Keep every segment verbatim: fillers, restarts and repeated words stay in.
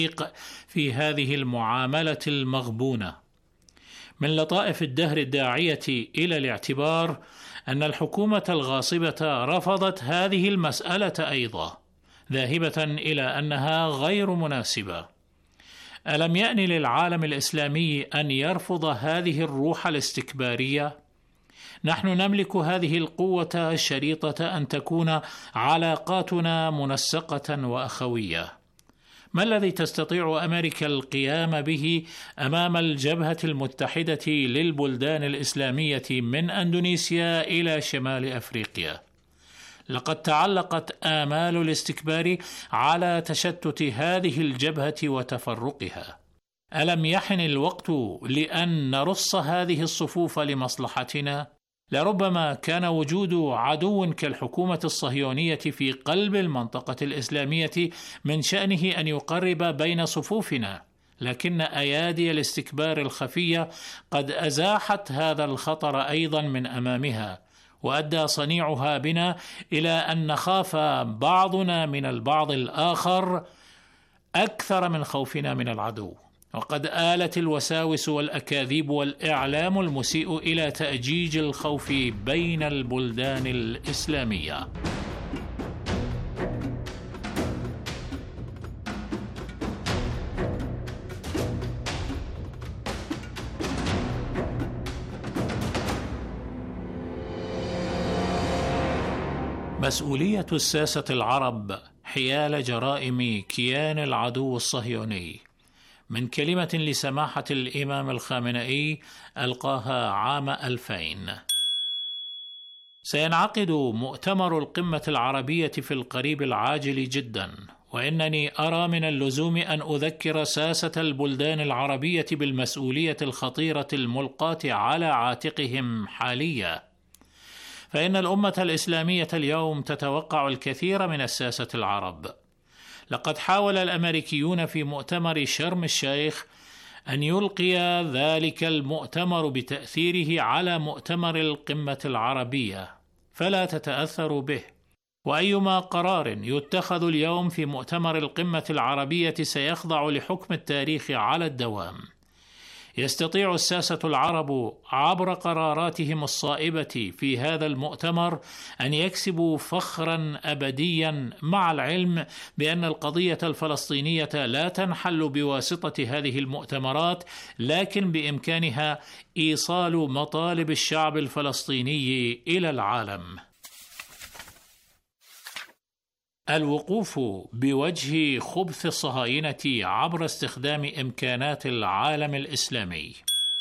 في هذه المعاملة المغبونة. من لطائف الدهر الداعية إلى الاعتبار أن الحكومة الغاصبة رفضت هذه المسألة أيضا، ذاهبة إلى أنها غير مناسبة. ألم يأن للعالم الإسلامي أن يرفض هذه الروح الاستكبارية؟ نحن نملك هذه القوة الشريطة أن تكون علاقاتنا منسقة وأخوية. ما الذي تستطيع أمريكا القيام به أمام الجبهة المتحدة للبلدان الإسلامية من أندونيسيا إلى شمال أفريقيا؟ لقد تعلقت آمال الاستكبار على تشتت هذه الجبهة وتفرقها. ألم يحن الوقت لأن نرص هذه الصفوف لمصلحتنا؟ لربما كان وجود عدو كالحكومة الصهيونية في قلب المنطقة الإسلامية من شأنه أن يقرب بين صفوفنا، لكن أيادي الاستكبار الخفية قد أزاحت هذا الخطر أيضا من أمامها، وأدى صنيعها بنا إلى أن نخاف بعضنا من البعض الآخر أكثر من خوفنا من العدو. وقد آلت الوساوس والأكاذيب والإعلام المسيء إلى تأجيج الخوف بين البلدان الإسلامية. مسؤولية الساسة العرب حيال جرائم كيان العدو الصهيوني، من كلمة لسماحة الإمام الخامنئي ألقاها عام ألفين. سينعقد مؤتمر القمة العربية في القريب العاجل جدا، وإنني أرى من اللزوم أن أذكر ساسة البلدان العربية بالمسؤولية الخطيرة الملقاة على عاتقهم حاليا، فإن الأمة الإسلامية اليوم تتوقع الكثير من الساسة العرب. لقد حاول الأمريكيون في مؤتمر شرم الشيخ أن يلقي ذلك المؤتمر بتأثيره على مؤتمر القمة العربية، فلا تتأثروا به. وأيما قرار يتخذ اليوم في مؤتمر القمة العربية سيخضع لحكم التاريخ على الدوام. يستطيع الساسة العرب عبر قراراتهم الصائبة في هذا المؤتمر أن يكسبوا فخرا أبديا، مع العلم بأن القضية الفلسطينية لا تنحل بواسطة هذه المؤتمرات، لكن بإمكانها إيصال مطالب الشعب الفلسطيني إلى العالم. الوقوف بوجه خبث الصهاينة عبر استخدام إمكانات العالم الإسلامي.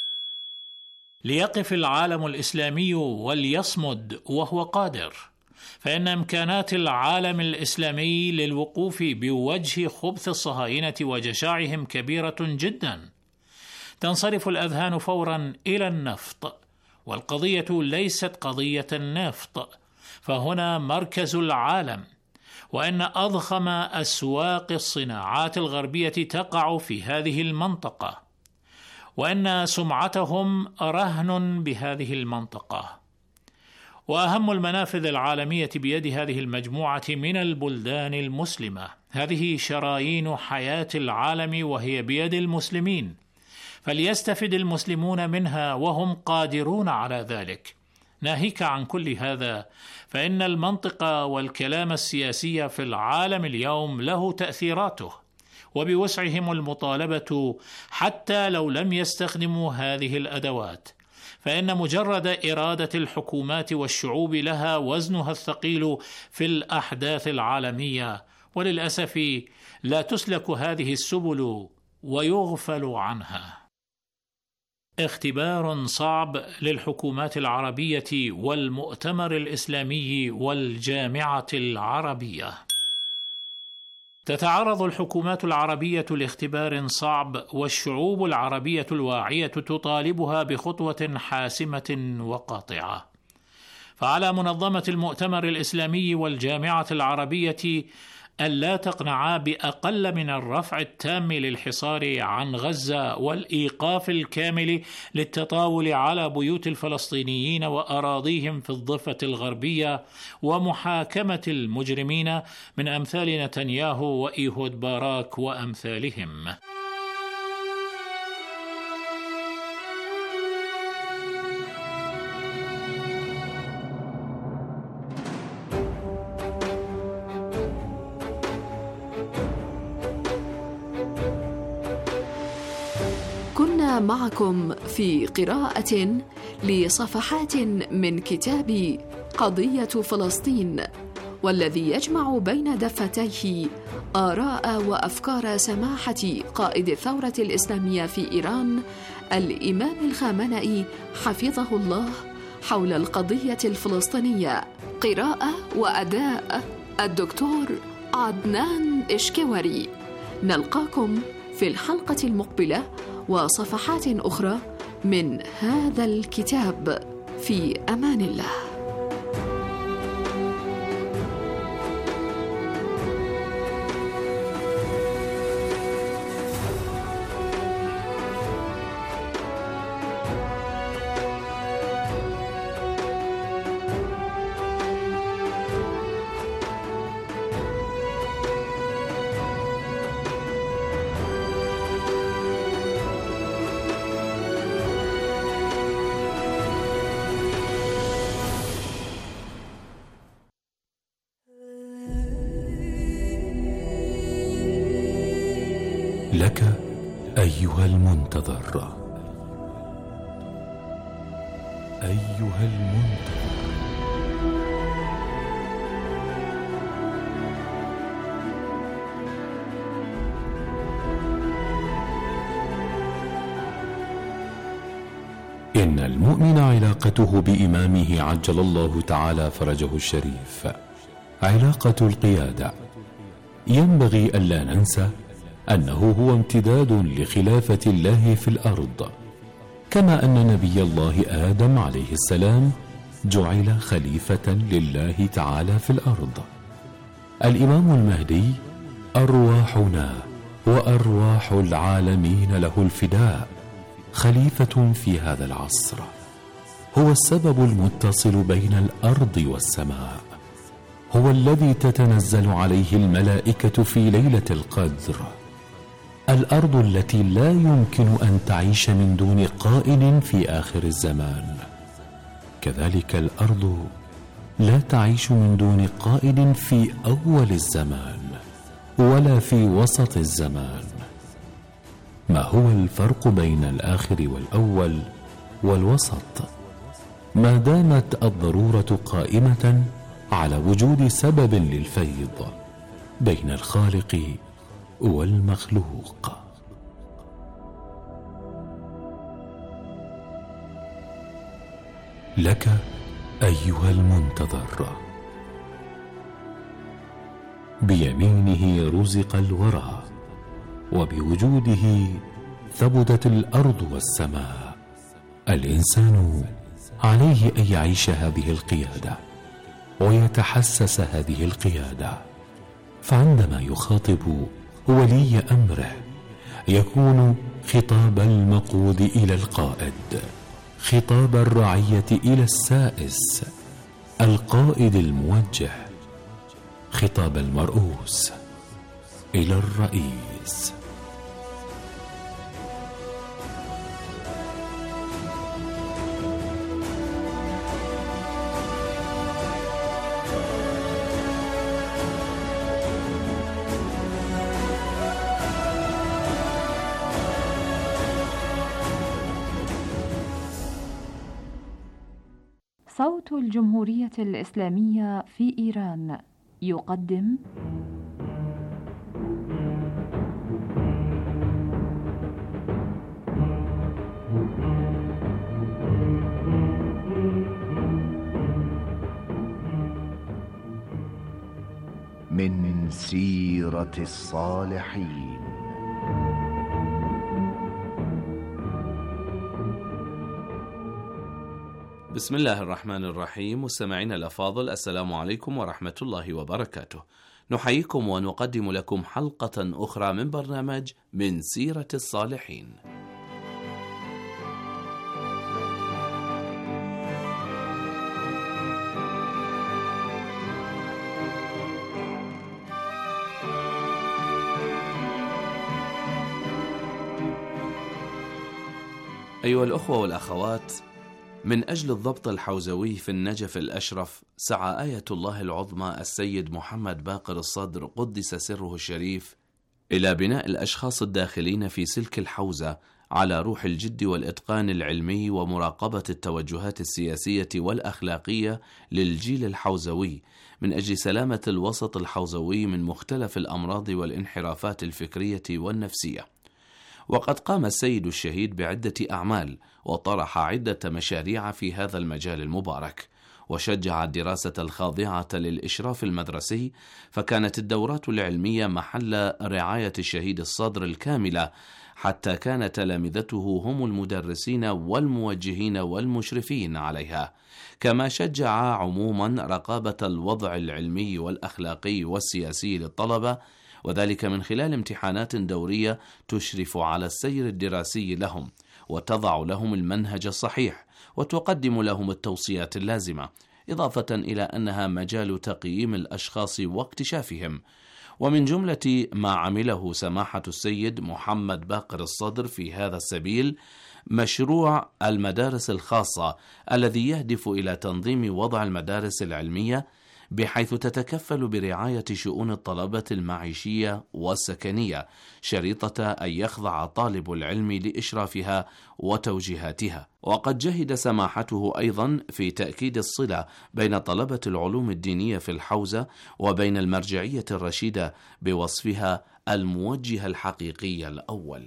ليقف العالم الإسلامي وليصمد وهو قادر، فإن إمكانات العالم الإسلامي للوقوف بوجه خبث الصهاينة وجشاعهم كبيرة جدا. تنصرف الأذهان فورا إلى النفط، والقضية ليست قضية النفط، فهنا مركز العالم، وأن أضخم أسواق الصناعات الغربية تقع في هذه المنطقة، وأن سمعتهم رهن بهذه المنطقة. وأهم المنافذ العالمية بيد هذه المجموعة من البلدان المسلمة. هذه شرايين حياة العالم وهي بيد المسلمين، فليستفد المسلمون منها وهم قادرون على ذلك. ناهيك عن كل هذا، فإن المنطق والكلام السياسي في العالم اليوم له تأثيراته، وبوسعهم المطالبة حتى لو لم يستخدموا هذه الأدوات، فإن مجرد إرادة الحكومات والشعوب لها وزنها الثقيل في الأحداث العالمية، وللأسف لا تسلك هذه السبل ويغفل عنها. اختبار صعب للحكومات العربية والمؤتمر الإسلامي والجامعة العربية. تتعرض الحكومات العربية لاختبار صعب، والشعوب العربية الواعية تطالبها بخطوة حاسمة وقاطعة. فعلى منظمة المؤتمر الإسلامي والجامعة العربية ألا تقنعا بأقل من الرفع التام للحصار عن غزة والإيقاف الكامل للتطاول على بيوت الفلسطينيين وأراضيهم في الضفة الغربية ومحاكمة المجرمين من أمثال نتنياهو وإيهود باراك وأمثالهم. كنا معكم في قراءة لصفحات من كتاب قضية فلسطين، والذي يجمع بين دفتيه آراء وأفكار سماحة قائد الثورة الإسلامية في إيران الإمام الخامنئي حفظه الله حول القضية الفلسطينية. قراءة وأداء الدكتور عدنان إشكواري. نلقاكم في الحلقة المقبلة وصفحات أخرى من هذا الكتاب. في أمان الله. لك أيها المنتظر، أيها المنتظر، إن المؤمن علاقته بإمامه عجل الله تعالى فرجه الشريف علاقة القيادة. ينبغي ألا ننسى أنه هو امتداد لخلافة الله في الأرض، كما أن نبي الله آدم عليه السلام جعل خليفة لله تعالى في الأرض. الإمام المهدي أرواحنا وأرواح العالمين له الفداء، خليفة في هذا العصر، هو السبب المتصل بين الأرض والسماء، هو الذي تتنزل عليه الملائكة في ليلة القدر، الأرض التي لا يمكن أن تعيش من دون قائد في آخر الزمان، كذلك الأرض لا تعيش من دون قائد في أول الزمان ولا في وسط الزمان. ما هو الفرق بين الآخر والأول والوسط؟ ما دامت الضرورة قائمة على وجود سبب للفيض بين الخالق والمخلوق. لك أيها المنتظر، بيمينه رزق الورى، وبوجوده ثبتت الأرض والسماء. الإنسان عليه أن يعيش هذه القيادة ويتحسس هذه القيادة، فعندما يخاطب ولي أمره يكون خطاب المقود إلى القائد، خطاب الرعية إلى السائس، القائد الموجه، خطاب المرؤوس إلى الرئيس. صوت الجمهورية الإسلامية في إيران يقدم من سيرة الصالحين. بسم الله الرحمن الرحيم. مستمعينا الأفاضل، السلام عليكم ورحمة الله وبركاته. نحييكم ونقدم لكم حلقة أخرى من برنامج من سيرة الصالحين. أيها الأخوة والأخوات، من أجل الضبط الحوزوي في النجف الأشرف، سعى آية الله العظمى السيد محمد باقر الصدر قدس سره الشريف إلى بناء الأشخاص الداخلين في سلك الحوزة على روح الجد والإتقان العلمي ومراقبة التوجهات السياسية والأخلاقية للجيل الحوزوي من أجل سلامة الوسط الحوزوي من مختلف الأمراض والانحرافات الفكرية والنفسية. وقد قام السيد الشهيد بعدة أعمال وطرح عدة مشاريع في هذا المجال المبارك، وشجع الدراسة الخاضعة للإشراف المدرسي، فكانت الدورات العلمية محل رعاية الشهيد الصدر الكاملة، حتى كان تلامذته هم المدرسين والموجهين والمشرفين عليها. كما شجع عموما رقابة الوضع العلمي والأخلاقي والسياسي للطلبة، وذلك من خلال امتحانات دورية تشرف على السير الدراسي لهم، وتضع لهم المنهج الصحيح، وتقدم لهم التوصيات اللازمة، إضافة إلى أنها مجال تقييم الأشخاص واكتشافهم. ومن جملة ما عمله سماحة السيد محمد باقر الصدر في هذا السبيل مشروع المدارس الخاصة، الذي يهدف إلى تنظيم وضع المدارس العلمية بحيث تتكفل برعاية شؤون الطلبة المعيشية والسكنية، شريطة أن يخضع طالب العلم لإشرافها وتوجيهاتها. وقد جهد سماحته أيضا في تأكيد الصلة بين طلبة العلوم الدينية في الحوزة وبين المرجعية الرشيدة بوصفها الموجه الحقيقي الأول.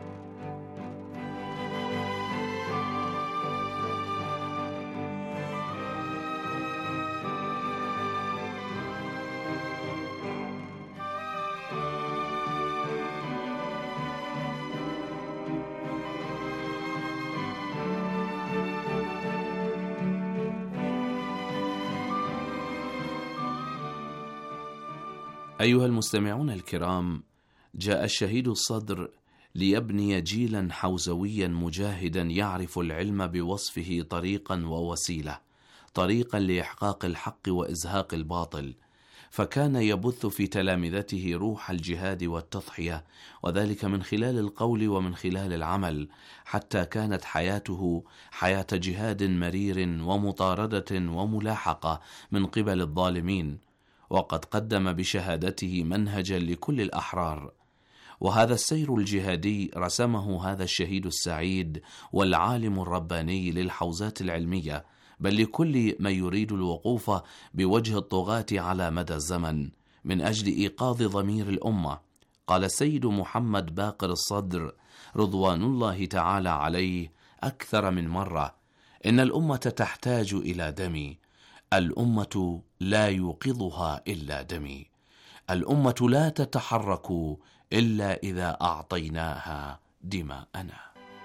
أيها المستمعون الكرام، جاء الشهيد الصدر ليبني جيلا حوزويا مجاهدا يعرف العلم بوصفه طريقا ووسيلة، طريقا لإحقاق الحق وإزهاق الباطل، فكان يبث في تلامذته روح الجهاد والتضحية، وذلك من خلال القول ومن خلال العمل، حتى كانت حياته حياة جهاد مرير ومطاردة وملاحقة من قبل الظالمين. وقد قدم بشهادته منهجا لكل الأحرار. وهذا السير الجهادي رسمه هذا الشهيد السعيد والعالم الرباني للحوزات العلمية، بل لكل من يريد الوقوف بوجه الطغاة على مدى الزمن من أجل إيقاظ ضمير الأمة. قال السيد محمد باقر الصدر رضوان الله تعالى عليه أكثر من مرة: إن الأمة تحتاج إلى دمي، الأمة لا يوقظها إلا دمي، الأمة لا تتحرك إلا إذا أعطيناها دماءنا.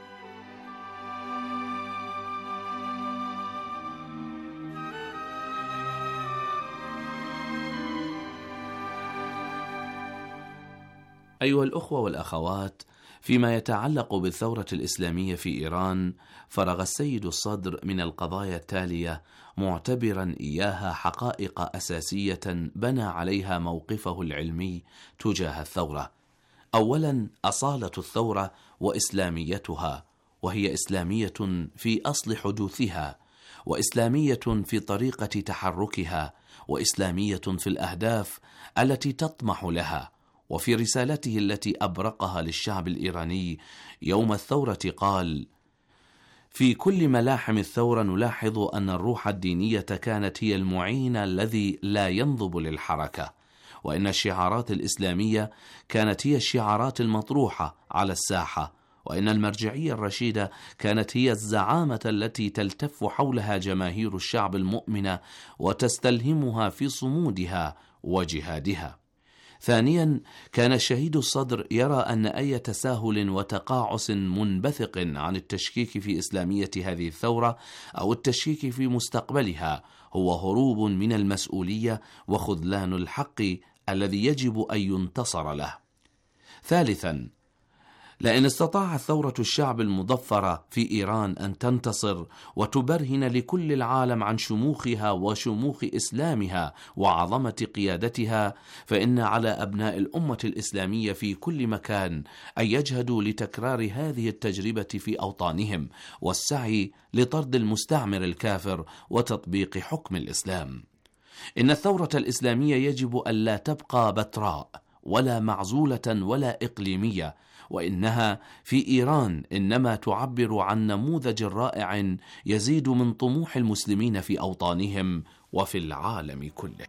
أيها الأخوة والأخوات، فيما يتعلق بالثورة الإسلامية في إيران، فرغ السيد الصدر من القضايا التالية، معتبرا إياها حقائق أساسية بنى عليها موقفه العلمي تجاه الثورة. أولا، أصالة الثورة وإسلاميتها، وهي إسلامية في أصل حدوثها، وإسلامية في طريقة تحركها، وإسلامية في الأهداف التي تطمح لها. وفي رسالته التي أبرقها للشعب الإيراني يوم الثورة قال: في كل ملاحم الثورة نلاحظ أن الروح الدينية كانت هي المعين الذي لا ينضب للحركة، وإن الشعارات الإسلامية كانت هي الشعارات المطروحة على الساحة، وإن المرجعية الرشيدة كانت هي الزعامة التي تلتف حولها جماهير الشعب المؤمنة وتستلهمها في صمودها وجهادها. ثانيا، كان الشهيد الصدر يرى أن أي تساهل وتقاعس منبثق عن التشكيك في إسلامية هذه الثورة أو التشكيك في مستقبلها هو هروب من المسؤولية وخذلان الحق الذي يجب أن ينتصر له. ثالثا، لئن استطاعت ثورة الشعب المظفرة في إيران أن تنتصر وتبرهن لكل العالم عن شموخها وشموخ إسلامها وعظمة قيادتها، فإن على أبناء الأمة الإسلامية في كل مكان أن يجهدوا لتكرار هذه التجربة في أوطانهم والسعي لطرد المستعمر الكافر وتطبيق حكم الإسلام. إن الثورة الإسلامية يجب أن لا تبقى بتراء ولا معزولة ولا إقليمية، وإنها في إيران إنما تعبر عن نموذج رائع يزيد من طموح المسلمين في أوطانهم وفي العالم كله.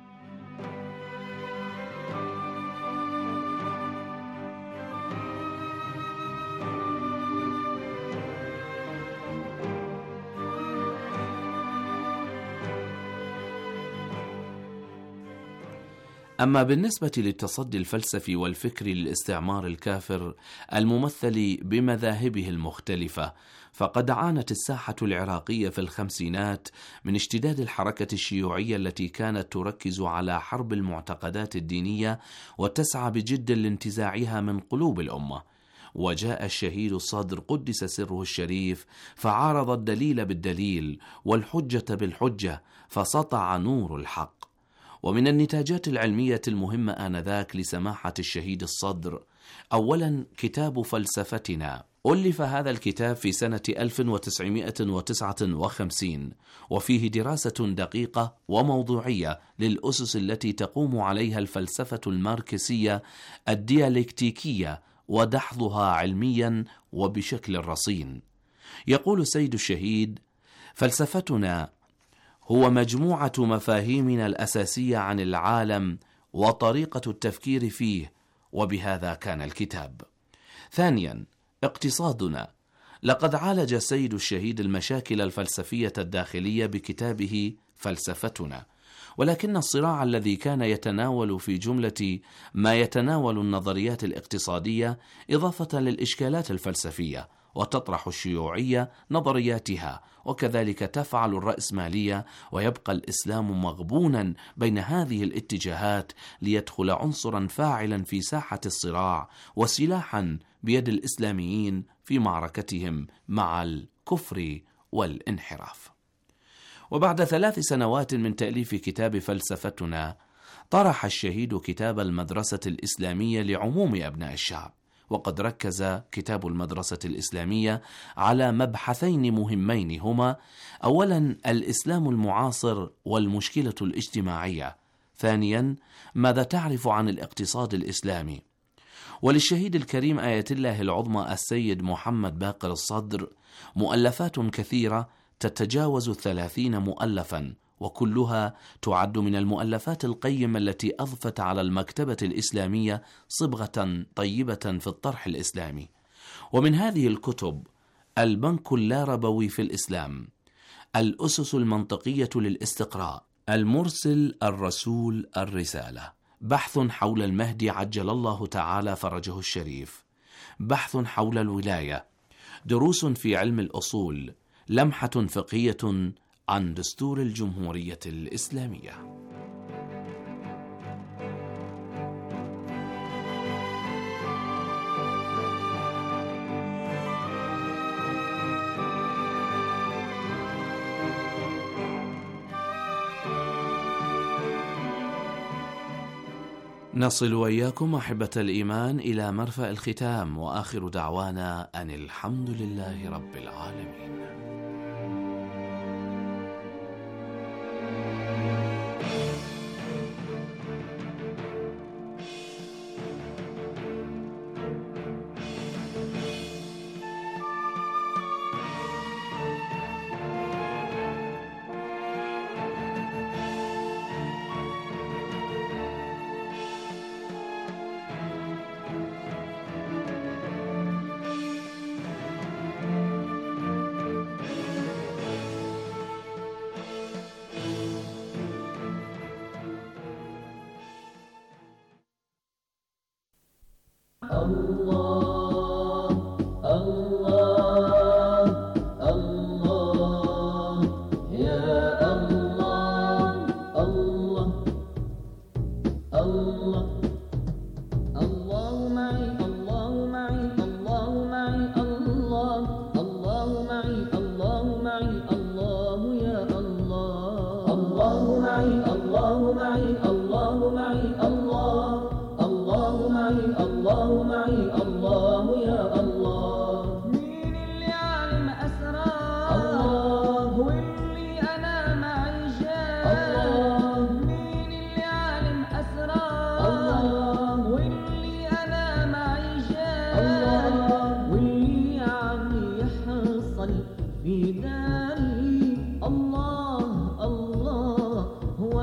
أما بالنسبة للتصدي الفلسفي والفكري للاستعمار الكافر الممثل بمذاهبه المختلفة، فقد عانت الساحة العراقية في الخمسينات من اشتداد الحركة الشيوعية التي كانت تركز على حرب المعتقدات الدينية وتسعى بجد لانتزاعها من قلوب الأمة. وجاء الشهيد الصدر قدس سره الشريف فعارض الدليل بالدليل والحجة بالحجة فسطع نور الحق. ومن النتاجات العلمية المهمة آنذاك لسماحة الشهيد الصدر، أولا كتاب فلسفتنا. ألف هذا الكتاب في سنة ألف وتسعمائة وتسعة وخمسين، وفيه دراسة دقيقة وموضوعية للأسس التي تقوم عليها الفلسفة الماركسية الديالكتيكية ودحضها علميا وبشكل رصين. يقول السيد الشهيد: فلسفتنا هو مجموعة مفاهيمنا الأساسية عن العالم وطريقة التفكير فيه، وبهذا كان الكتاب. ثانيا، اقتصادنا. لقد عالج السيد الشهيد المشاكل الفلسفية الداخلية بكتابه فلسفتنا، ولكن الصراع الذي كان يتناول في جملة ما يتناول النظريات الاقتصادية إضافة للإشكالات الفلسفية، وتطرح الشيوعية نظرياتها، وكذلك تفعل الرأسمالية، ويبقى الإسلام مغبونا بين هذه الاتجاهات ليدخل عنصرا فاعلا في ساحة الصراع وسلاحا بيد الإسلاميين في معركتهم مع الكفر والانحراف. وبعد ثلاث سنوات من تأليف كتاب فلسفتنا، طرح الشهيد كتاب المدرسة الإسلامية لعموم أبناء الشعب. وقد ركز كتاب المدرسة الإسلامية على مبحثين مهمين، هما أولا الإسلام المعاصر والمشكلة الاجتماعية، ثانيا ماذا تعرف عن الاقتصاد الإسلامي. وللشهيد الكريم آية الله العظمى السيد محمد باقر الصدر مؤلفات كثيرة تتجاوز الثلاثين مؤلفا، وكلها تعد من المؤلفات القيمة التي أضفت على المكتبة الإسلامية صبغة طيبة في الطرح الإسلامي. ومن هذه الكتب: البنك اللاربوي في الإسلام، الأسس المنطقية للاستقراء، المرسل الرسول الرسالة، بحث حول المهدي عجل الله تعالى فرجه الشريف، بحث حول الولاية، دروس في علم الأصول، لمحة فقهية عن دستور الجمهورية الإسلامية. نصل وإياكم أحبة الإيمان إلى مرفأ الختام، وآخر دعوانا أن الحمد لله رب العالمين. في داري. الله الله هو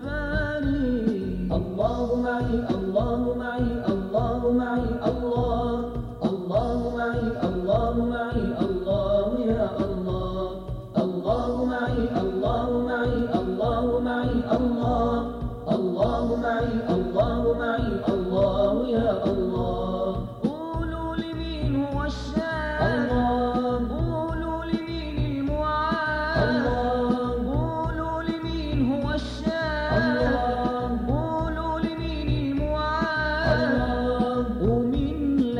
الباري. الله معي الله معي الله معي الله. الله معي الله معي الله يا الله. الله معي الله معي الله معي الله. الله معي الله معي الله يا الله. قولوا لي مين هو الشافي. الله. قولوا لي مين المعافي. الله. قولوا لي مين هو الشافي. الله. قولوا لي مين المعافي. الله. ومن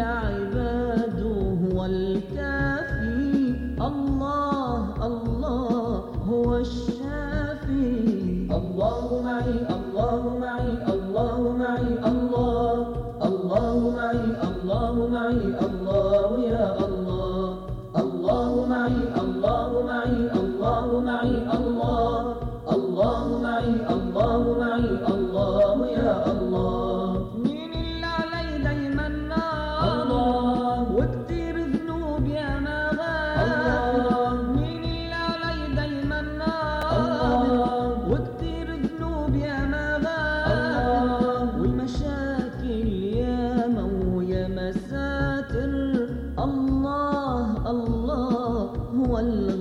لعباده هو الكافي. الله الله هو الشافي. الله معي الله معي الله معي الله. الله معي الله معي الله يا الله. الله معي الله معي الله معي الله. الله معي الله معي الله يا الله. مين اللي علي دايما نار. الله. وكتير ذنوب يا ما غاب. الله. مين اللي علي دايما نار. الله. وكتير ذنوب يا ما غاب. الله. والمشاكل ياما ويا مساتر. الله الله هو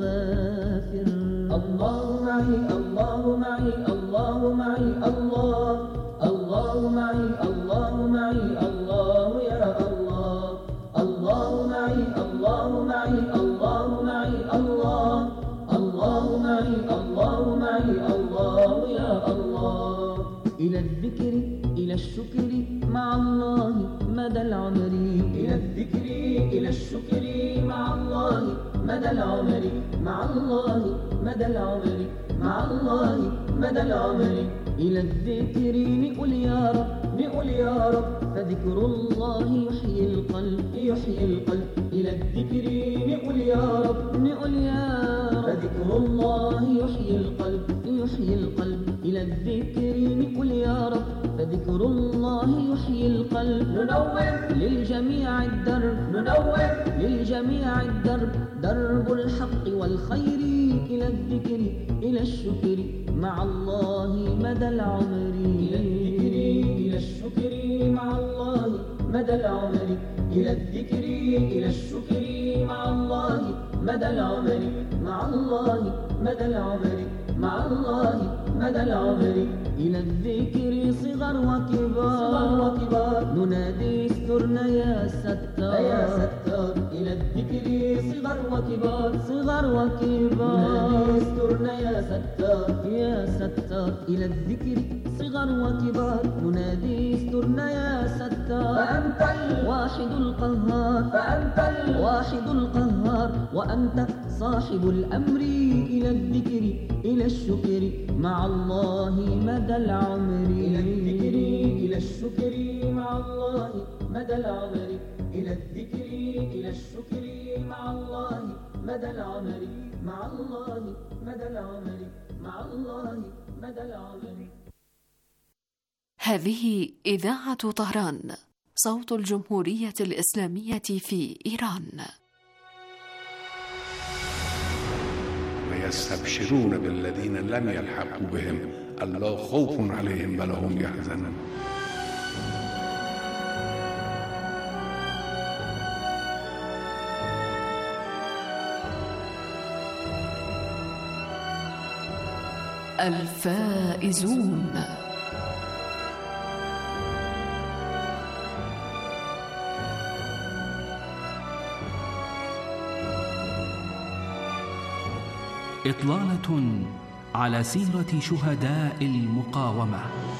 الغافر. الله معي الله معي الله معي الله. الله معي الله معي الله يا الله. الله معي الله معي الله معي الله. الله معي الله معي الله يا الله. إلى الذكر إلى الشكر مع الله مدى العمر. إلى الذكر إلى الشكر مع الله مدى العمر. مع الله مدى العمر. مع الله مدى العمر. إلى الذكر نقول يا رب نقول يا رب. فذكر الله يحيي القلب يحيي القلب. إلى الذكر نقول يا رب نقول يا رب. فذكر الله يحيي القلب يحيي القلب. إلى الذكر نقول يا رب. فذكر الله يحيي القلب. ننور للجميع الدرب. ننور للجميع الدرب. درب الحق والخير. إلى الذكر إلى الشكر مع الله مدى العمر. إلى الذكر إلى الشكر مع الله مدى العمر. إلى الذكر إلى الشكر مع الله مدى العمر. مع الله مدى العمر. مع الله مدى العمر. إلى الذكر صغر وكبار. صغر وكبار. ننادي استرنا يا ستار يا ستار. إلى الذكر صغر وكبار. صغر وكبار. ننادي استرنا يا ستار يا ستار. إلى الذكر صغر وكبار. ننادي استرنا يا ستار. فأنت الواحد القهار. فأنت الواحد القهار. وأنت صاحب الأمر. إلى الذكر إلى الشكر مع الله مدى العمر. إلى الذكر إلى الشكر مع الله مدى العمر. إلى الذكر إلى الشكر مع الله مدى العمر. مع الله مدى العمر. مع الله مدى العمر. هذه إذاعة طهران صوت الجمهورية الإسلامية في إيران. ويستبشرون بالذين لم يلحقوا بهم ألا خوف عليهم ولا هم يحزنون. الفائزون. إطلالة على سيرة شهداء المقاومة.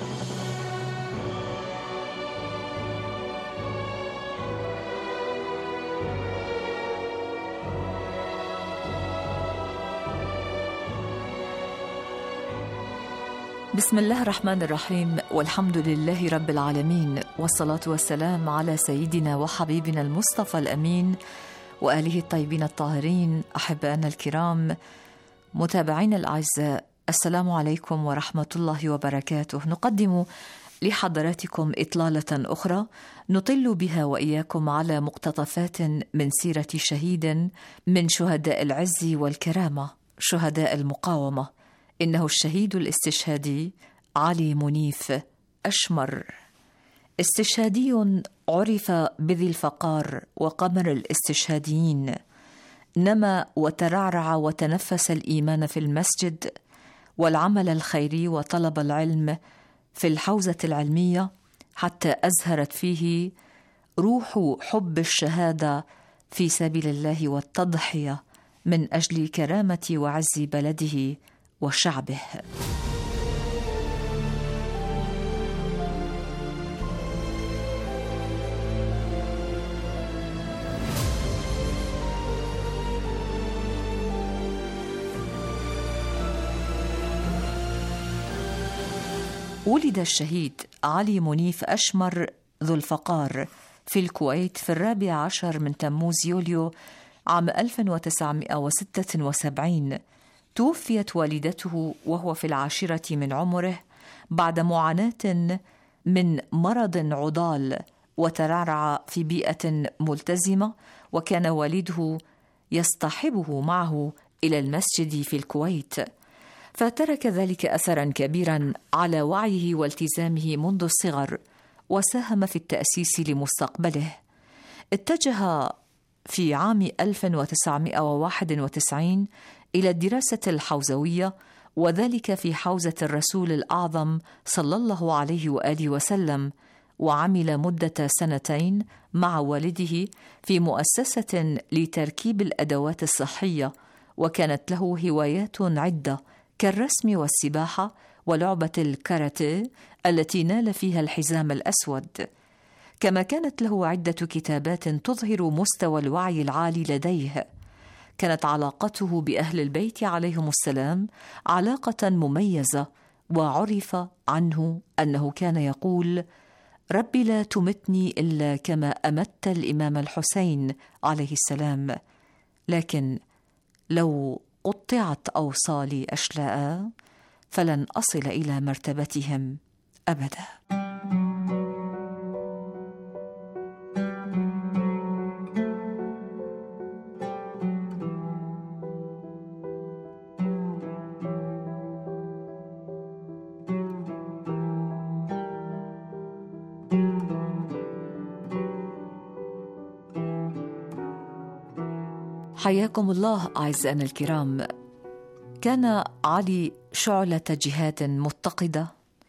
بسم الله الرحمن الرحيم، والحمد لله رب العالمين، والصلاة والسلام على سيدنا وحبيبنا المصطفى الأمين وآله الطيبين الطاهرين. أحبائنا الكرام، متابعين الأعزاء، السلام عليكم ورحمة الله وبركاته. نقدم لحضراتكم إطلالة أخرى نطل بها وإياكم على مقتطفات من سيرة شهيد من شهداء العز والكرامة، شهداء المقاومة. إنه الشهيد الاستشهادي علي منيف أشمر، استشهادي عرف بذي الفقار وقمر الاستشهاديين. نما وترعرع وتنفس الإيمان في المسجد والعمل الخيري وطلب العلم في الحوزة العلمية، حتى أزهرت فيه روح حب الشهادة في سبيل الله والتضحية من أجل كرامة وعز بلده وشعبه. ولد الشهيد علي منيف أشمر ذو الفقار في الكويت في الرابع عشر من تموز يوليو عام ألف وتسعمائة وستة وسبعين. توفيت والدته وهو في العاشرة من عمره بعد معاناة من مرض عضال، وترعرع في بيئة ملتزمة، وكان والده يصطحبه معه إلى المسجد في الكويت، فترك ذلك أثراً كبيراً على وعيه والتزامه منذ الصغر، وساهم في التأسيس لمستقبله. اتجه في عام ألف وتسعمائة وواحد وتسعين إلى الدراسة الحوزوية، وذلك في حوزة الرسول الأعظم صلى الله عليه وآله وسلم، وعمل مدة سنتين مع والده في مؤسسة لتركيب الأدوات الصحية، وكانت له هوايات عدة كالرسم والسباحة ولعبة الكاراتيه التي نال فيها الحزام الأسود. كما كانت له عدة كتابات تظهر مستوى الوعي العالي لديه. كانت علاقته بأهل البيت عليهم السلام علاقة مميزة، وعرف عنه أنه كان يقول: ربي لا تمتني إلا كما أمت الإمام الحسين عليه السلام، لكن لو قطعت أوصالي أشلاء فلن أصل إلى مرتبتهم أبدا. حياكم الله أعزائنا الكرام. كان علي شعلة جهاد متقدة،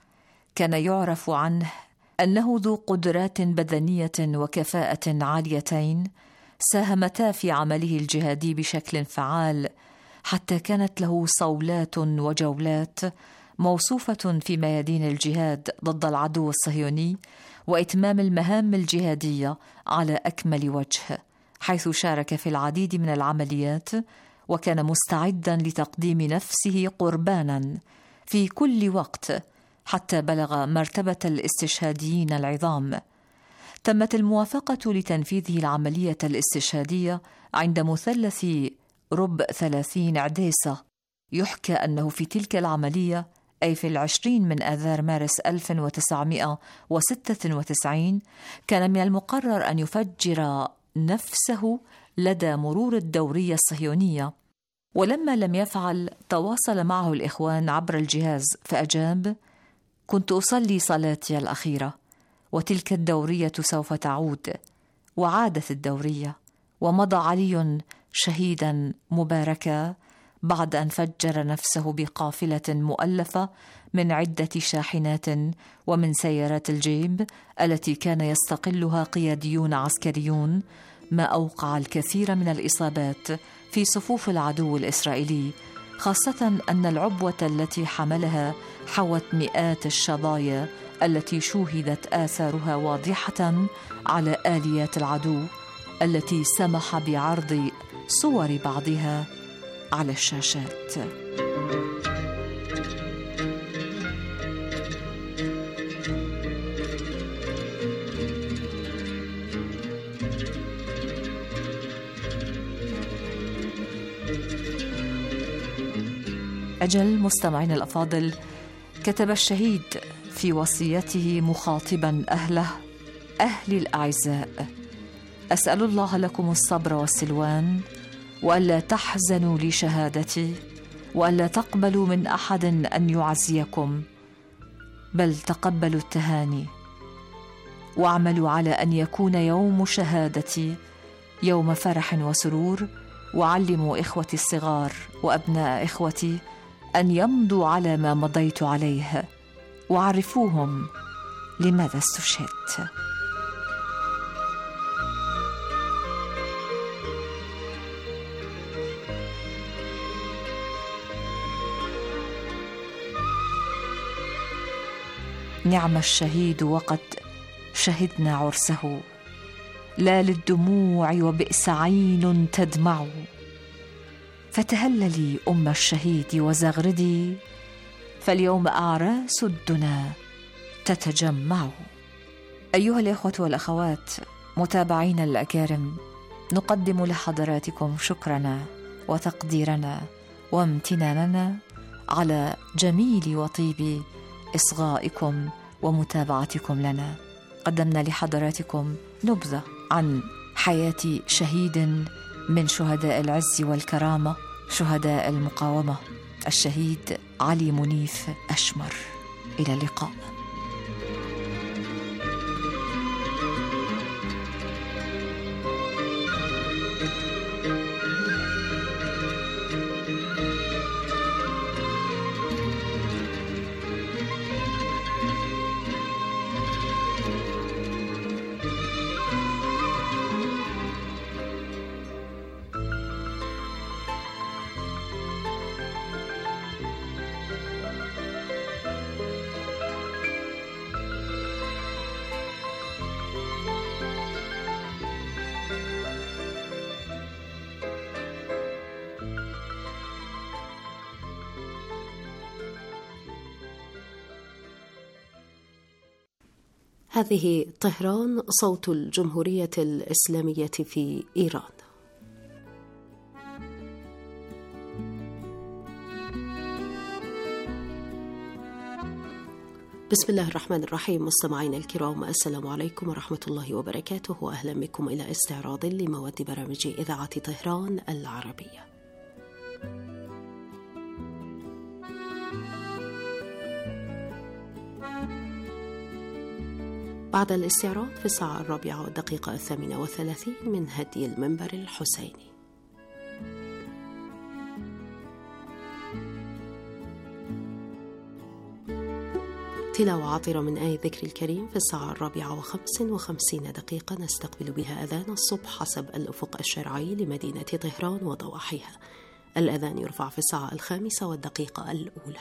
كان يعرف عنه أنه ذو قدرات بدنية وكفاءة عاليتين ساهمتا في عمله الجهادي بشكل فعال، حتى كانت له صولات وجولات موصوفة في ميادين الجهاد ضد العدو الصهيوني وإتمام المهام الجهادية على أكمل وجه، حيث شارك في العديد من العمليات، وكان مستعداً لتقديم نفسه قرباناً في كل وقت حتى بلغ مرتبة الاستشهاديين العظام. تمت الموافقة لتنفيذه العملية الاستشهادية عند مثلث رب ثلاثين عديسة. يحكى أنه في تلك العملية، أي في العشرين من آذار مارس ألف وتسعمائة وستة وتسعين، كان من المقرر أن يفجر نفسه لدى مرور الدورية الصهيونية، ولما لم يفعل تواصل معه الإخوان عبر الجهاز فأجاب: كنت أصلي صلاتي الأخيرة وتلك الدورية سوف تعود. وعادت الدورية، ومضى علي شهيدا مباركا بعد أن فجر نفسه بقافلة مؤلفة من عدة شاحنات ومن سيارات الجيب التي كان يستقلها قياديون عسكريون، ما أوقع الكثير من الإصابات في صفوف العدو الإسرائيلي، خاصة أن العبوة التي حملها حوت مئات الشظايا التي شوهدت آثارها واضحة على آليات العدو، التي سمح بعرض صور بعضها على الشاشات. أجل مستمعين الأفاضل، كتب الشهيد في وصيته مخاطبا أهله: أهلي الأعزاء، أسأل الله لكم الصبر والسلوان، وألا تحزنوا لشهادتي، وألا تقبلوا من أحد أن يعزيكم، بل تقبلوا التهاني، واعملوا على أن يكون يوم شهادتي يوم فرح وسرور، وعلموا إخوتي الصغار وأبناء إخوتي أن يمضوا على ما مضيت عليه، وعرفوهم لماذا استشهدت. نعم الشهيد وقد شهدنا عرسه، لا للدموع وبئس عين تدمع، فتهللي أم الشهيد وزغردي، فاليوم أعراس الدنا تتجمع. أيها الإخوة والأخوات متابعينا الأكارم، نقدم لحضراتكم شكرنا وتقديرنا وامتناننا على جميل وطيب إصغائكم ومتابعتكم لنا. قدمنا لحضراتكم نبذة عن حياة شهيد من شهداء العز والكرامة، شهداء المقاومة، الشهيد علي منيف أشمر. إلى اللقاء. هذه طهران، صوت الجمهورية الإسلامية في إيران. بسم الله الرحمن الرحيم. مستمعينا الكرام، السلام عليكم ورحمة الله وبركاته، وأهلا بكم إلى استعراض لمواد برامج إذاعة طهران العربية. بعد الاستعراض في الساعة الرابعة والدقيقة الثامنة والثلاثين من هدي المنبر الحسيني. تلاوة عطرة من آية ذكر الكريم في الساعة الرابعة وخمس وخمسين دقيقة نستقبل بها أذان الصبح حسب الأفق الشرعي لمدينة طهران وضواحيها. الأذان يرفع في الساعة الخامسة والدقيقة الأولى.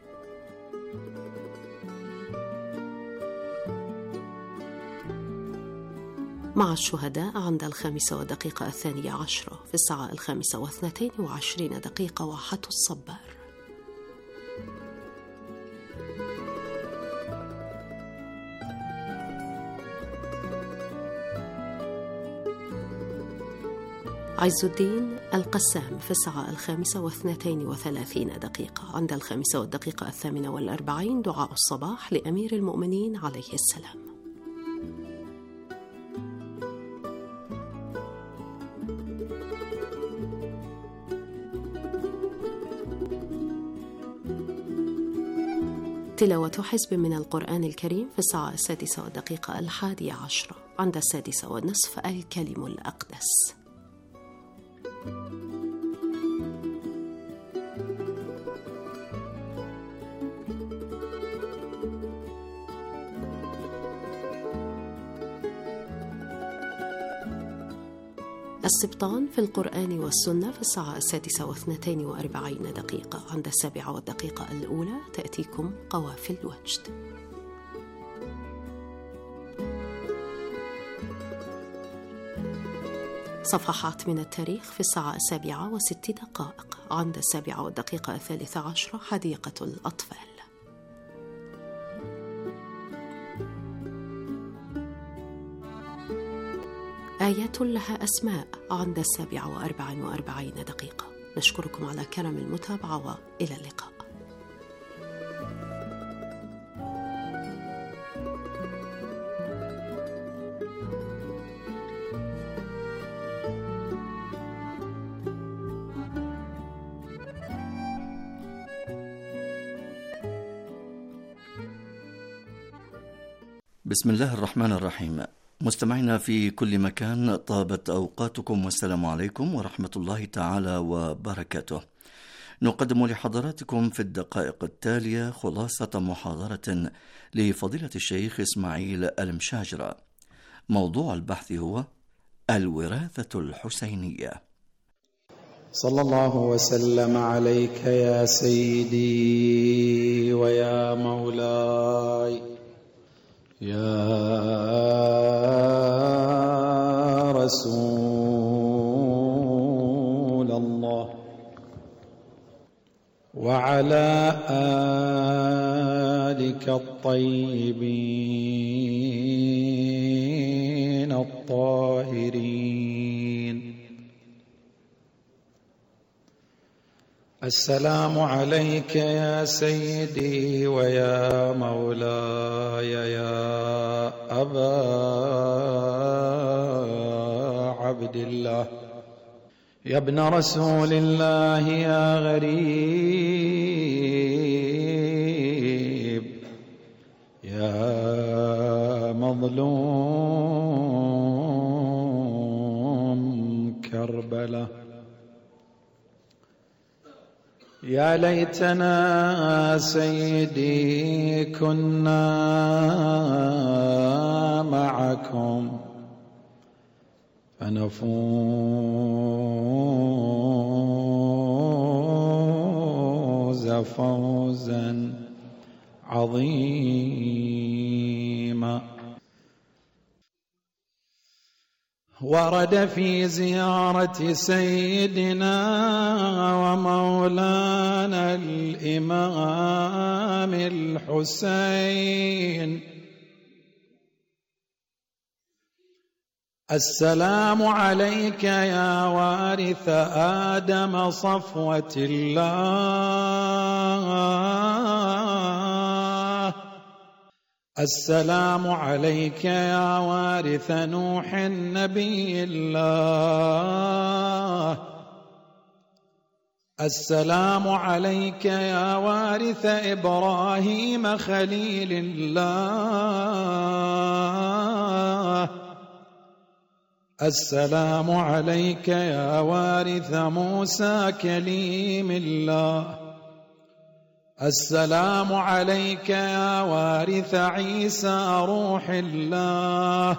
مع الشهداء عند الخامسة والدقيقة الثانية عشرة في الساعة الخامسة واثنتين وعشرين دقيقة واحة الصبار. عز الدين القسام في الساعة الخامسة واثنتين وثلاثين دقيقة. عند الخامسة والدقيقة الثامنة والأربعين دعاء الصباح لأمير المؤمنين عليه السلام. تلاوة حزب من القرآن الكريم في الساعة السادسة والدقيقة الحادية عشرة. عند السادسة والنصف الكلم الأقدس. السبطان في القرآن والسنة في الساعة السادسة واثنتين وأربعين دقيقة. عند السابعة والدقيقة الأولى تأتيكم قوافل الوجد. صفحات من التاريخ في الساعة السابعة وست دقائق. عند السابعة والدقيقة الثالثة عشرة حديقة الأطفال. آيات لها أسماء عند السابعة وأربع وأربعين دقيقة. نشكركم على كرم المتابعة وإلى اللقاء. بسم الله الرحمن الرحيم. مستمعينا في كل مكان، طابت أوقاتكم والسلام عليكم ورحمة الله تعالى وبركاته. نقدم لحضراتكم في الدقائق التالية خلاصة محاضرة لفضيلة الشيخ إسماعيل المشاجرة. موضوع البحث هو الوراثة الحسينية. صلى الله وسلم عليك يا سيدي ويا مولاي يا رسول الله، وعلى آلك الطيبين الطاهرين. السلام عليك يا سيدي ويا مولاي يا أبا عبد الله، يا ابن رسول الله يا غريب، يا مظلوم كربلاء. يا ليتنا سيدي كنا معكم فنفوز فوزا عظيما. ورد في زيارة سيدنا ومولانا الإمام الحسين السلام عليك يا وارث آدم صفوة الله، السلام عليك يا وارث نوح نبي الله، السلام عليك يا وارث إبراهيم خليل الله، السلام عليك يا وارث موسى كليم الله، السلام عليك يا وارث عيسى روح الله،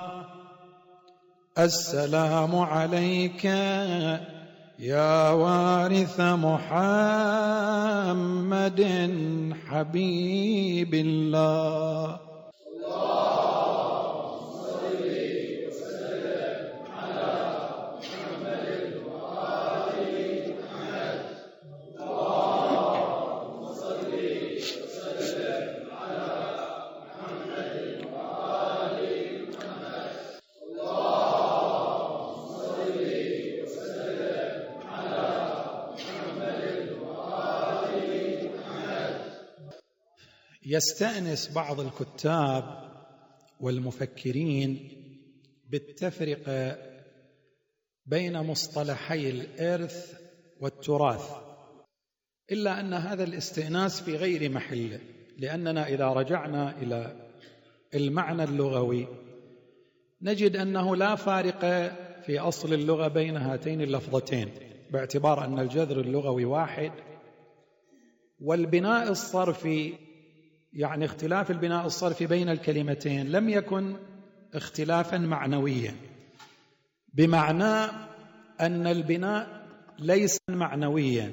السلام عليك يا وارث محمد حبيب الله. يستأنس بعض الكتاب والمفكرين بالتفرقة بين مصطلحي الإرث والتراث، إلا أن هذا الاستئناس في غير محله، لأننا إذا رجعنا إلى المعنى اللغوي نجد أنه لا فارق في أصل اللغة بين هاتين اللفظتين، باعتبار أن الجذر اللغوي واحد، والبناء الصرفي يعني اختلاف البناء الصرفي بين الكلمتين لم يكن اختلافا معنويا، بمعنى أن البناء ليس معنويا،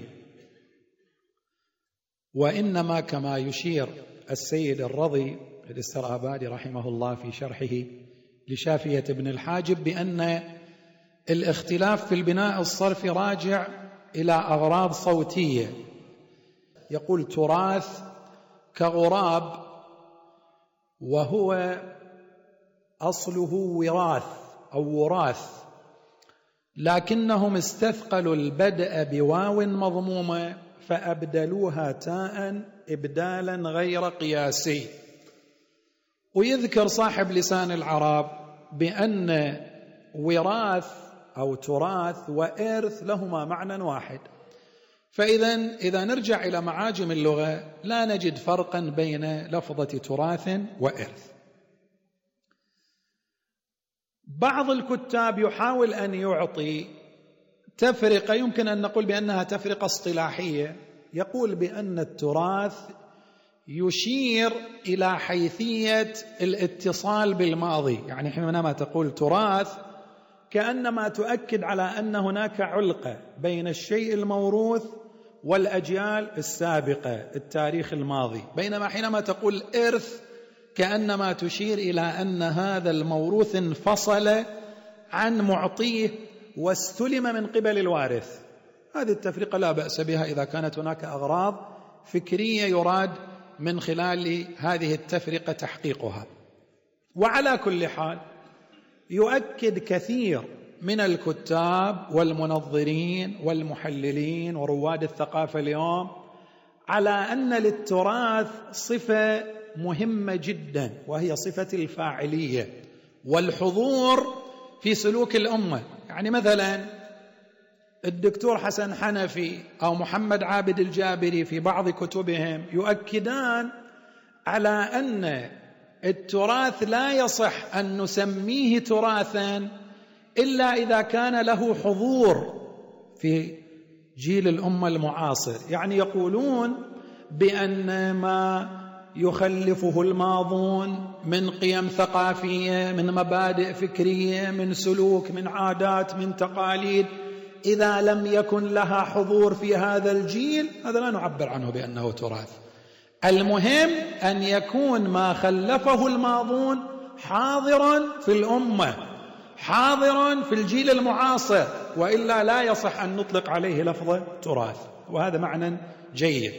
وإنما كما يشير السيد الرضي الاسترابادي رحمه الله في شرحه لشافية ابن الحاجب بأن الاختلاف في البناء الصرفي راجع إلى أغراض صوتية. يقول تراث كغراب، وهو أصله وراث أو وراث، لكنهم استثقلوا البدء بواو مضمومة فأبدلوها تاء إبدالا غير قياسي. ويذكر صاحب لسان العرب بأن وراث أو تراث وإرث لهما معنى واحد، فإذا إذا نرجع إلى معاجم اللغة لا نجد فرقا بين لفظة تراث وإرث. بعض الكتاب يحاول أن يعطي تفرقة يمكن أن نقول بأنها تفرقة اصطلاحية، يقول بأن التراث يشير إلى حيثية الاتصال بالماضي، يعني حينما تقول تراث كأنما تؤكد على أن هناك علقة بين الشيء الموروث والأجيال السابقة، التاريخ الماضي، بينما حينما تقول إرث كأنما تشير إلى أن هذا الموروث انفصل عن معطيه واستلم من قبل الوارث. هذه التفرقة لا بأس بها إذا كانت هناك أغراض فكرية يراد من خلال هذه التفرقة تحقيقها. وعلى كل حال يؤكد كثير من الكتاب والمنظرين والمحللين ورواد الثقافة اليوم على أن للتراث صفة مهمة جدا، وهي صفة الفاعلية والحضور في سلوك الأمة. يعني مثلا الدكتور حسن حنفي أو محمد عابد الجابري في بعض كتبهم يؤكدان على أن التراث لا يصح أن نسميه تراثا إلا إذا كان له حضور في جيل الأمة المعاصر. يعني يقولون بأن ما يخلفه الماضون من قيم ثقافية، من مبادئ فكرية، من سلوك، من عادات، من تقاليد، إذا لم يكن لها حضور في هذا الجيل هذا لا نعبر عنه بأنه تراث. المهم أن يكون ما خلفه الماضون حاضرا في الأمة، حاضرا في الجيل المعاصر، وإلا لا يصح أن نطلق عليه لفظ تراث. وهذا معنى جيد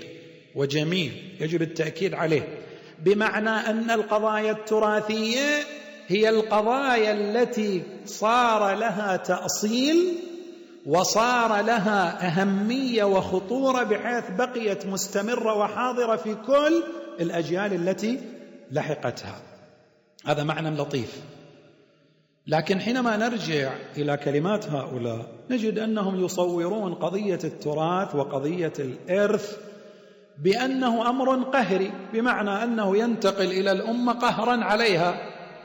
وجميل يجب التأكيد عليه، بمعنى أن القضايا التراثية هي القضايا التي صار لها تأصيل وصار لها أهمية وخطورة بحيث بقيت مستمرة وحاضرة في كل الأجيال التي لحقتها. هذا معنى لطيف. لكن حينما نرجع إلى كلمات هؤلاء نجد أنهم يصورون قضية التراث وقضية الإرث بأنه أمر قهري، بمعنى أنه ينتقل إلى الأمة قهرا عليها،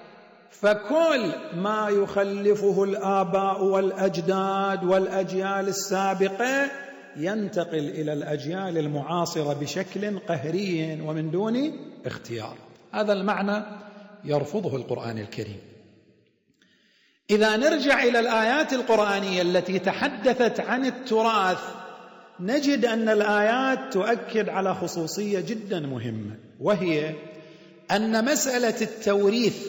فكل ما يخلفه الآباء والأجداد والأجيال السابقة ينتقل إلى الأجيال المعاصرة بشكل قهري ومن دون اختيار. هذا المعنى يرفضه القرآن الكريم. إذا نرجع إلى الآيات القرآنية التي تحدثت عن التراث نجد أن الآيات تؤكد على خصوصية جدا مهمة، وهي أن مسألة التوريث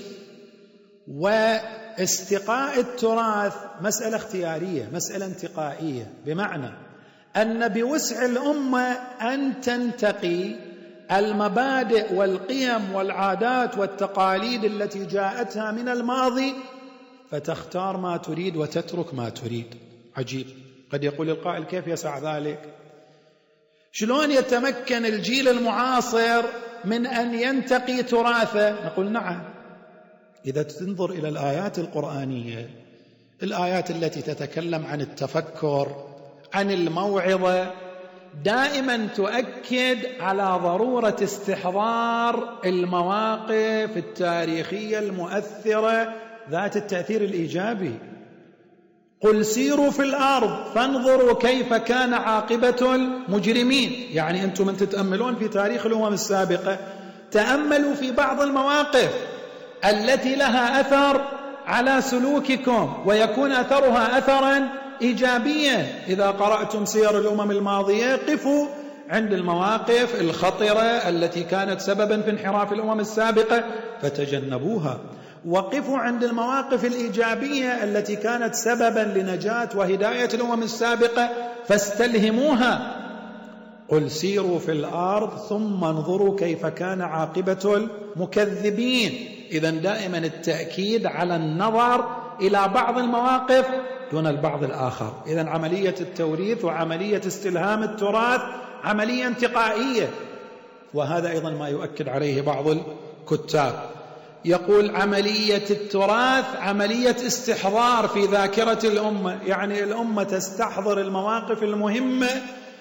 واستقاء التراث مسألة اختيارية، مسألة انتقائية، بمعنى أن بوسع الأمة أن تنتقي المبادئ والقيم والعادات والتقاليد التي جاءتها من الماضي فتختار ما تريد وتترك ما تريد. عجيب، قد يقول القائل كيف يسع ذلك؟ شلون يتمكن الجيل المعاصر من أن ينتقي تراثه؟ نقول نعم، إذا تنظر إلى الآيات القرآنية، الآيات التي تتكلم عن التفكر، عن الموعظة، دائما تؤكد على ضرورة استحضار المواقف التاريخية المؤثرة ذات التأثير الإيجابي. قل سيروا في الأرض فانظروا كيف كان عاقبة المجرمين. يعني أنتم من تتأملون في تاريخ الأمم السابقة تأملوا في بعض المواقف التي لها أثر على سلوككم ويكون أثرها أثرا إيجابيا. إذا قرأتم سير الأمم الماضية قفوا عند المواقف الخطرة التي كانت سببا في انحراف الأمم السابقة فتجنبوها، وقفوا عند المواقف الإيجابية التي كانت سببا لنجاة وهداية الأمم السابقة فاستلهموها. قل سيروا في الأرض ثم انظروا كيف كان عاقبة المكذبين. إذن دائما التأكيد على النظر إلى بعض المواقف دون البعض الآخر. إذن عملية التوريث وعملية استلهام التراث عملية انتقائية، وهذا أيضا ما يؤكد عليه بعض الكتاب. يقول عملية التراث عملية استحضار في ذاكرة الأمة، يعني الأمة تستحضر المواقف المهمة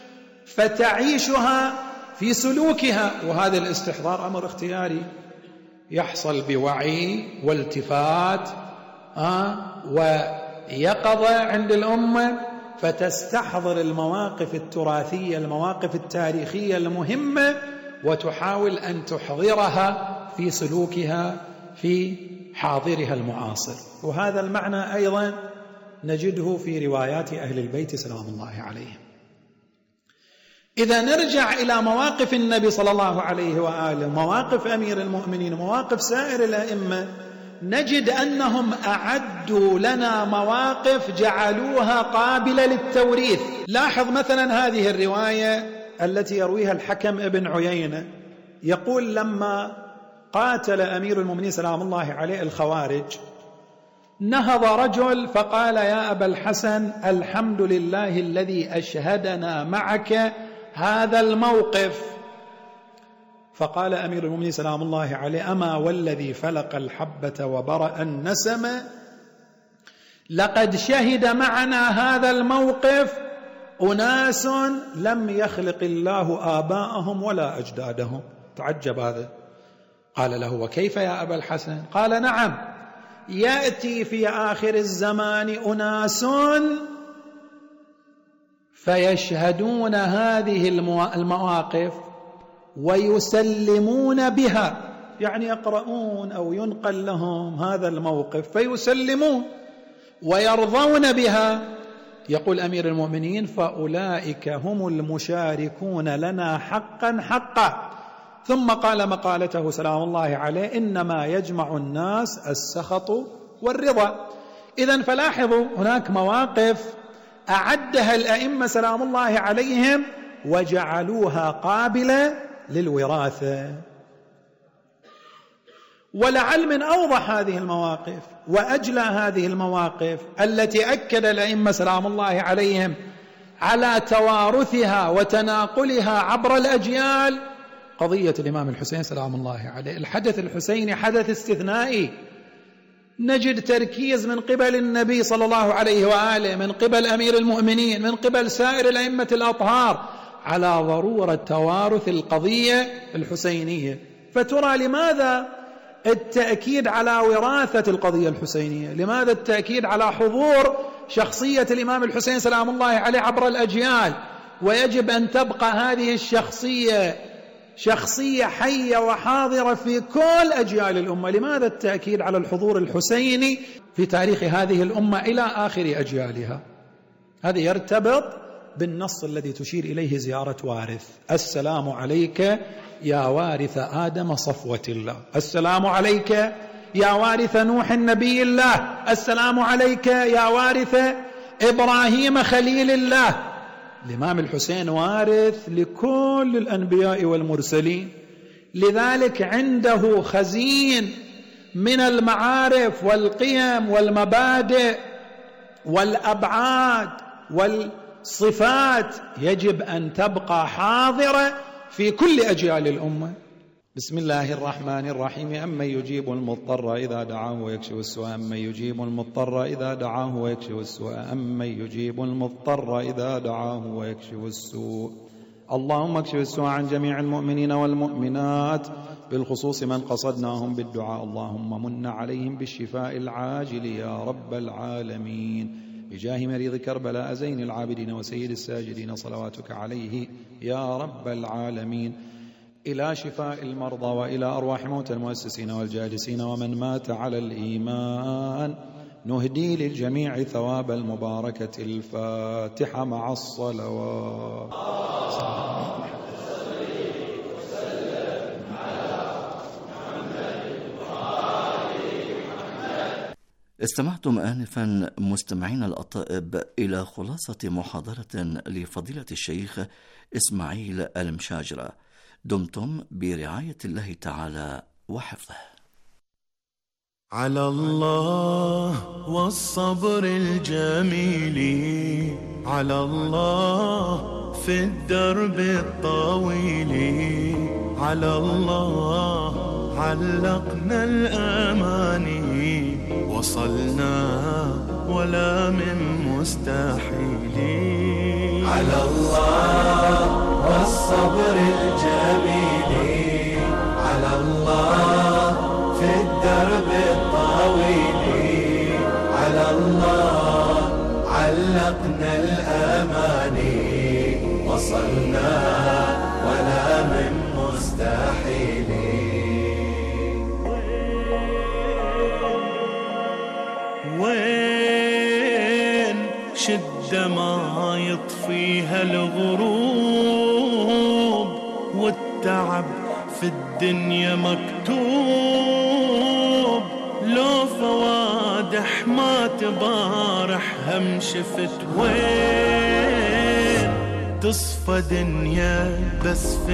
فتعيشها في سلوكها، وهذا الاستحضار أمر اختياري يحصل بوعي والتفات آه ويقظة عند الأمة، فتستحضر المواقف التراثية المواقف التاريخية المهمة وتحاول أن تحضرها في سلوكها في حاضرها المعاصر. وهذا المعنى أيضا نجده في روايات أهل البيت سلام الله عليهم. إذا نرجع إلى مواقف النبي صلى الله عليه وآله، مواقف أمير المؤمنين، مواقف سائر الأئمة، نجد أنهم أعدوا لنا مواقف جعلوها قابلة للتوريث. لاحظ مثلا هذه الرواية التي يرويها الحكم ابن عيينة، يقول لما قاتل أمير المؤمنين سلام الله عليه الخوارج، نهض رجل فقال يا أبا الحسن الحمد لله الذي أشهدنا معك هذا الموقف. فقال أمير المؤمنين سلام الله عليه أما والذي فلق الحبة وبرأ النسم لقد شهد معنا هذا الموقف أناس لم يخلق الله آباءهم ولا أجدادهم. تعجب هذا، قال له وكيف يا أبا الحسن؟ قال نعم، يأتي في آخر الزمان أناس فيشهدون هذه المواقف ويسلمون بها، يعني يقرؤون أو ينقل لهم هذا الموقف فيسلمون ويرضون بها. يقول أمير المؤمنين فأولئك هم المشاركون لنا حقا حقا. ثم قال مقالته سلام الله عليه إنما يجمع الناس السخط والرضا. إذن فلاحظوا هناك مواقف أعدها الأئمة سلام الله عليهم وجعلوها قابلة للوراثة. ولعل من أوضح هذه المواقف وأجلى هذه المواقف التي أكد الأئمة سلام الله عليهم على توارثها وتناقلها عبر الأجيال قضية الإمام الحسين سلام الله عليه. الحدث الحسيني حدث استثنائي، نجد تركيز من قبل النبي صلى الله عليه وآله، من قبل أمير المؤمنين، من قبل سائر الأئمة الأطهار على ضرورة توارث القضية الحسينية. فترى لماذا التأكيد على وراثة القضية الحسينية؟ لماذا التأكيد على حضور شخصية الإمام الحسين سلام الله عليه عبر الأجيال؟ ويجب أن تبقى هذه الشخصية شخصية حية وحاضرة في كل أجيال الأمة. لماذا التأكيد على الحضور الحسيني في تاريخ هذه الأمة إلى آخر أجيالها؟ هذا يرتبط بالنص الذي تشير إليه زيارة وارث. السلام عليك يا وارث آدم صفوة الله، السلام عليك يا وارث نوح النبي الله، السلام عليك يا وارث إبراهيم خليل الله. الإمام الحسين وارث لكل الأنبياء والمرسلين، لذلك عنده خزين من المعارف والقيم والمبادئ والأبعاد والصفات يجب أن تبقى حاضرة في كل أجيال الأمة. بسم الله الرحمن الرحيم. أمن يجيب المضطر إذا دعاه ويكشف السوء، أمن يجيب المضطر إذا دعاه ويكشف السوء، أمن يجيب المضطر إذا دعاه ويكشف السوء. اللهم اكشف السوء عن جميع المؤمنين والمؤمنات، بالخصوص من قصدناهم بالدعاء. اللهم من عليهم بالشفاء العاجل يا رب العالمين، بجاه مريض كربلاء زين العابدين وسيد الساجدين صلواتك عليه يا رب العالمين، إلى شفاء المرضى وإلى أرواح موتى المؤسسين والجالسين ومن مات على الإيمان. نهدي للجميع ثواب المباركة. الفاتحة مع الصلوات. استمعتم آنفا مستمعين الأطائب إلى خلاصة محاضرة لفضيلة الشيخ إسماعيل المشاجرة. دمتم برعاية الله تعالى وحفظه. على الله والصبر الجميل، على الله في الدرب الطويل، على الله علقنا الأماني، وصلنا ولا من مستحيل. على الله والصبر الجميل، على الله في الدرب الطويل، حلقنا الأماني وصلنا ولا من مستحيل. وين شدة ما يطفيها الغروب والتعب في الدنيا مكتوب، لو فوادح ما تبارح هم شفت. وين تصفى دنيا بس في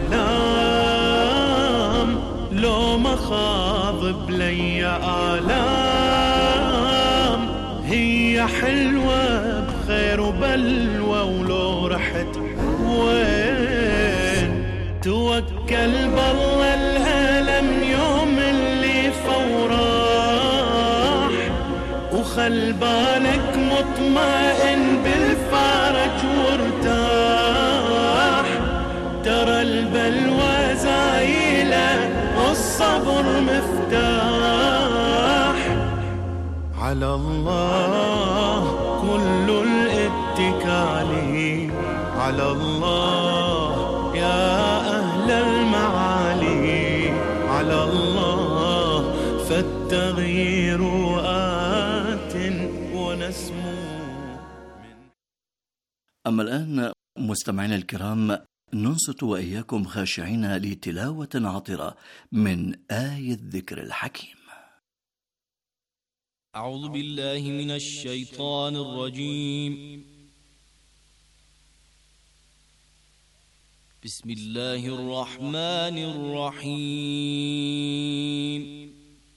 الأحلام، لو مخاض بلي آلام، هي حلوة بخير وبلوى ولو رحت. وين توكل بالله الألم يوم اللي فوراح، وخل بالك مطمئن بالفرج وارتاح، ترى البلوى زايلة والصبر مفتاح. على الله كل الاتكال، على الله يا أهل المعالي، على الله فالتغيير آت ونسمو. أما الآن مستمعينا الكرام ننصت وإياكم خاشعين لتلاوة عطرة من آية الذكر الحكيم. أعوذ بالله من الشيطان الرجيم. بسم الله الرحمن الرحيم.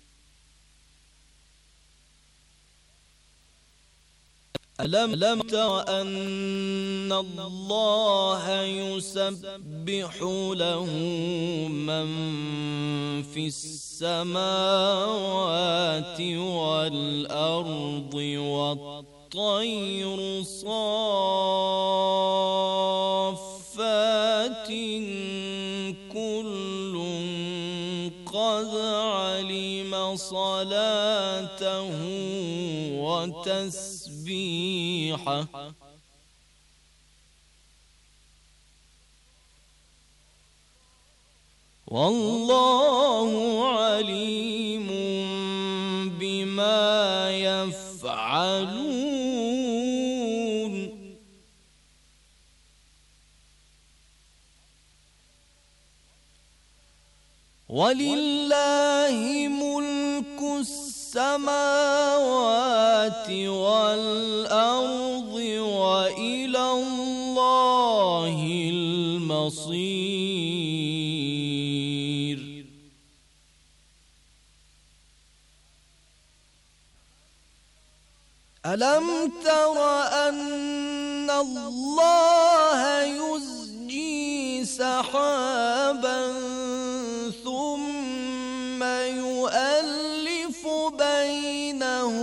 ألم تر أن الله يسبح له من في السماوات والأرض والطير صافات، كل قد علم صلاته وتسبيحه، والله عليم بما يفعلون. ولله ملك السماوات والأرض وإلى الله المصير. ألم تر أن الله يزجي سحابا ثم يؤلف بينه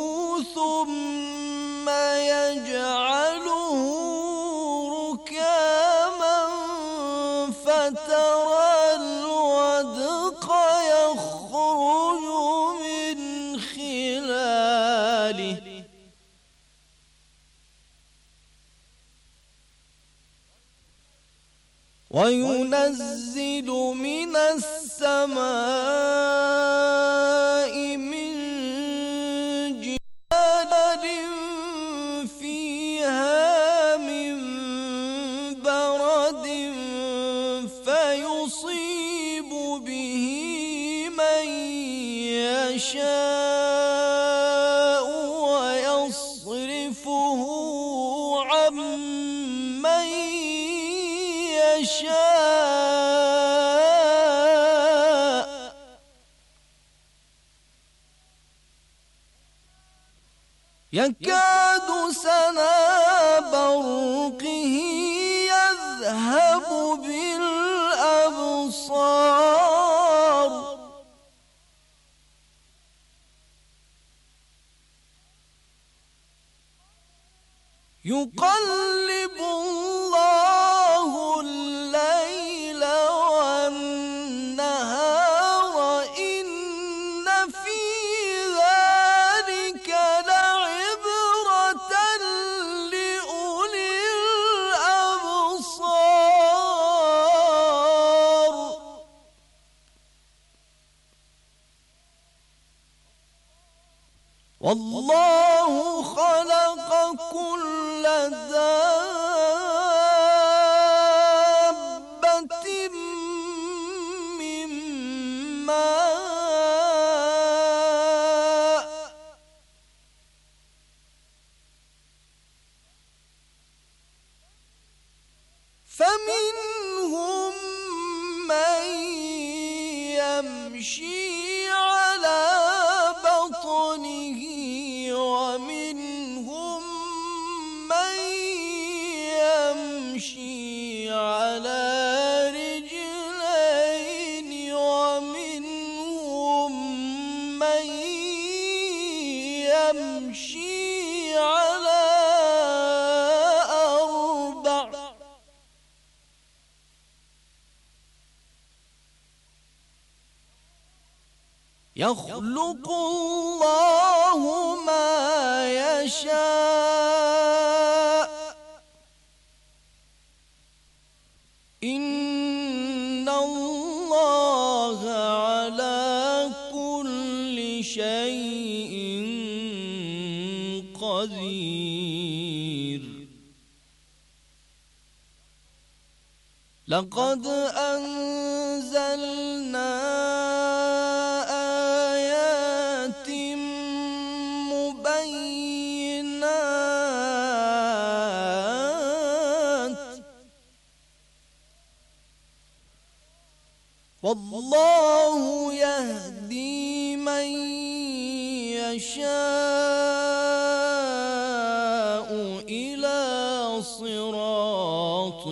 ثم يجعله ركاما فترى الودق يخرج من خلاله وينزل من السماء من جبال فيها من برد فيصيب به من يشاء ويصرفه عن من يشاء يكاد سنا برقه يذهب بالأبصار يقلب الله الليل والنهار إن في ذلك لعبرة والله خلق كل دابة من ماء فمنهم من يمشي على بطنه ومنهم من يمشي على رجلين ومنهم من يمشي على أربع يخلق الله ما يشاء إن الله على كل شيء قدير. لقد أنزلنا والله يهدي من يشاء إلى صراط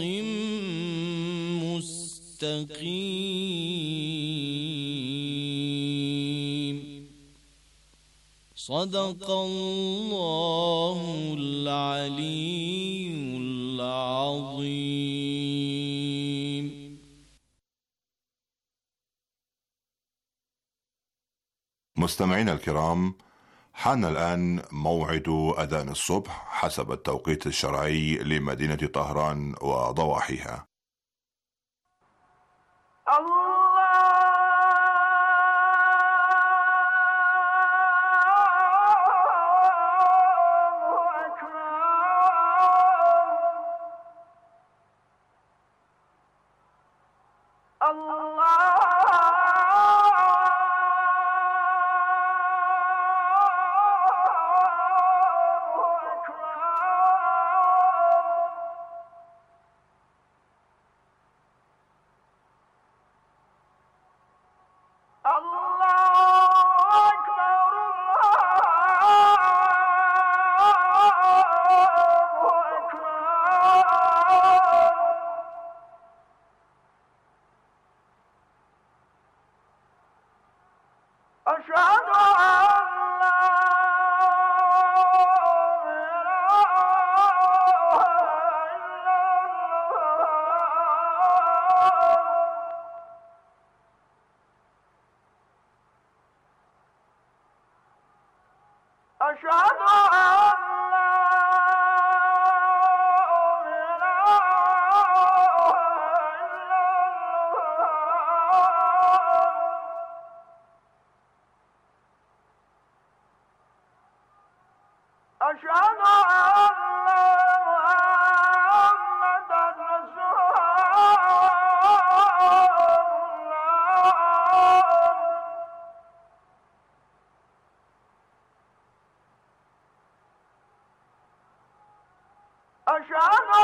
مستقيم. صدق الله العلي العظيم. مستمعينا الكرام، حان الآن موعد أذان الصبح حسب التوقيت الشرعي لمدينة طهران وضواحيها. أشهد